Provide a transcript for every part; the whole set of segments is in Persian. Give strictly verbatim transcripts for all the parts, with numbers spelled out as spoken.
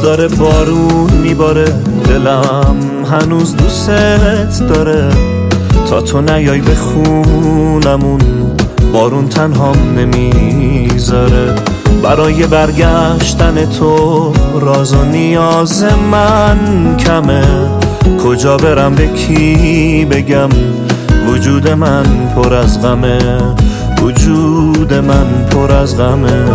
داره بارون میباره، دلم هنوز دوست داره. تا تو نیای به خونمون بارون تنهام نمیذاره. برای برگشتن تو راز و نیاز من کمه. کجا برم به کی بگم وجود من پر از غمه، وجود من پر از غمه.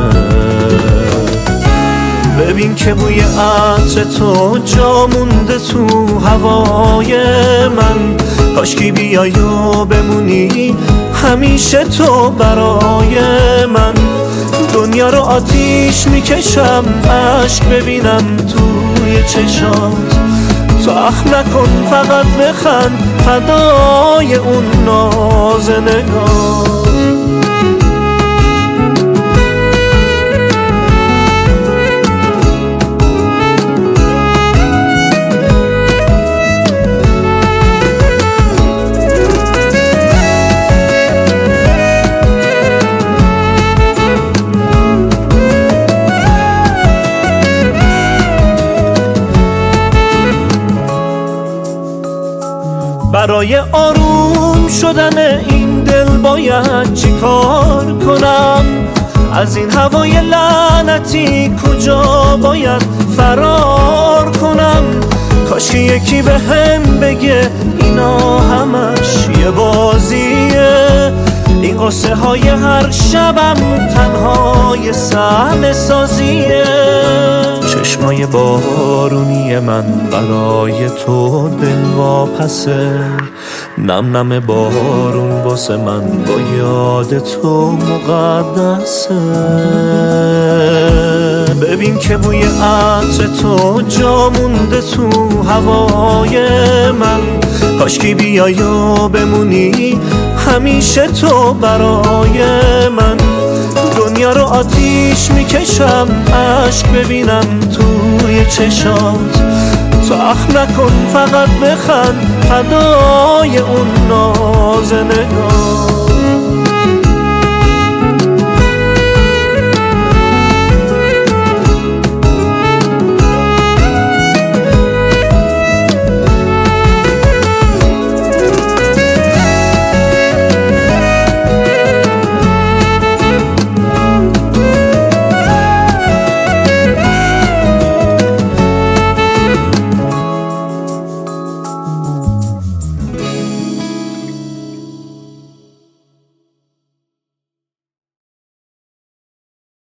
ببین که بوی عطر تو جا مونده تو هوای من. کاشکی بیای و بمونی همیشه تو برای من. دنیا رو آتیش میکشم عشق ببینم توی چشات. تو اخم نکن فقط بخند فدای اون ناز نگاه. برای آروم شدن این دل باید چی کار کنم؟ از این هوای لعنتی کجا باید فرار کنم؟ کاش یکی به هم بگه اینا همش یه بازیه. این قصه های هر شبم تنها یه صحنه سازیه. چشمای بارونی من برای تو دل واپسه. نم نم بارون واسه من با یاد تو مقدسه. ببین که بوی عطر تو جا مونده تو هوای من. کاشکی بیای و بمونی همیشه تو برای من. دنیا رو آتیش میکشم عشق ببینم توی چشات. تو اخم نکن فقط بخند فدای اون ناز نگاه.